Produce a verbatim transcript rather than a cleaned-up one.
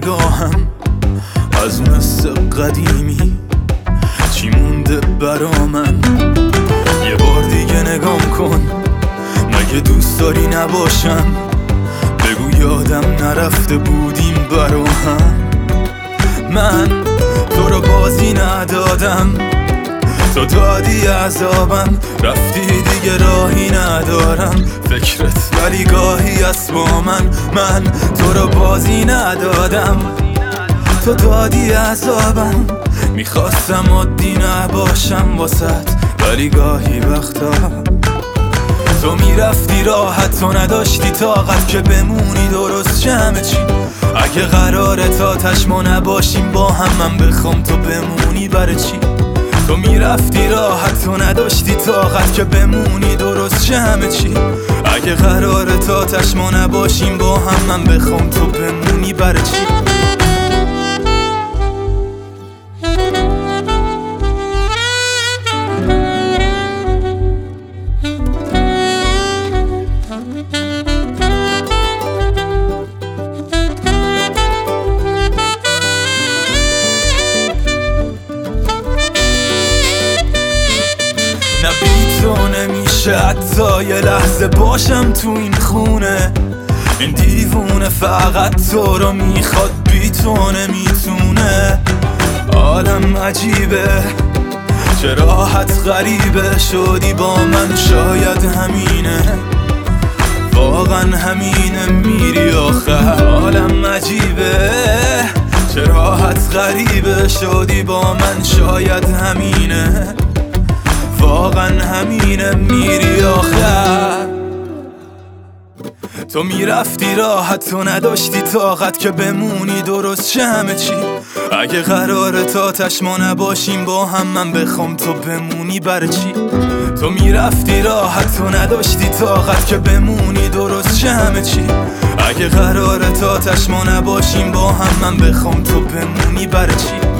نگاهم از اون حس قدیمی چی مونده برا من؟ یه بار دیگه نگام کن، مگه دوست داری نباشم؟ بگو یادم نرفته بودیم برا هم. من تو رو بازی ندادم، تو دادی عذابم، رفتی دیگه راهی ندارم فکرت ولی گاهی هست با من. من تو رو بازی ندادم، تو دادی عذابم، میخواستم عادی نباشم واسط ولی گاهی وقتا تو میرفتی راحت، تو نداشتی طاقت که بمونی درست جمع چی. اگه قراره تا تش ما نباشیم با هم، من بخوام تو بمونی برای چی؟ تو میرفتی راحت، تو نداشتی طاقت که بمونی درست جمع چی. اگه قراره تا تش ما نباشیم با هم، من بخوام تو بمونی برای چی؟ نه بی تو نمیشه حتی یه لحظه باشم تو این خونه. این دیوونه فقط تو رو میخواد، بی تو نمیتونه. عالم عجیبه، چه راحت غریبه شدی با من، شاید همینه، واقعا همینه میری آخر. عالم عجیبه، چه راحت غریبه شدی با من، شاید همینه، واقعا همینه میری آخر. تو میرفتی راحت، تو نداشتی طاقت که بمونی درست چه همه چی. اگه قراره تا تش ما نباشیم با هم، من بخوام تو بمونی برای چی؟ تو میرفتی راحت، تو نداشتی طاقت که بمونی درست چه همه چی. اگه قراره تا تش ما نباشیم با هم، من بخوام تو بمونی برای چی؟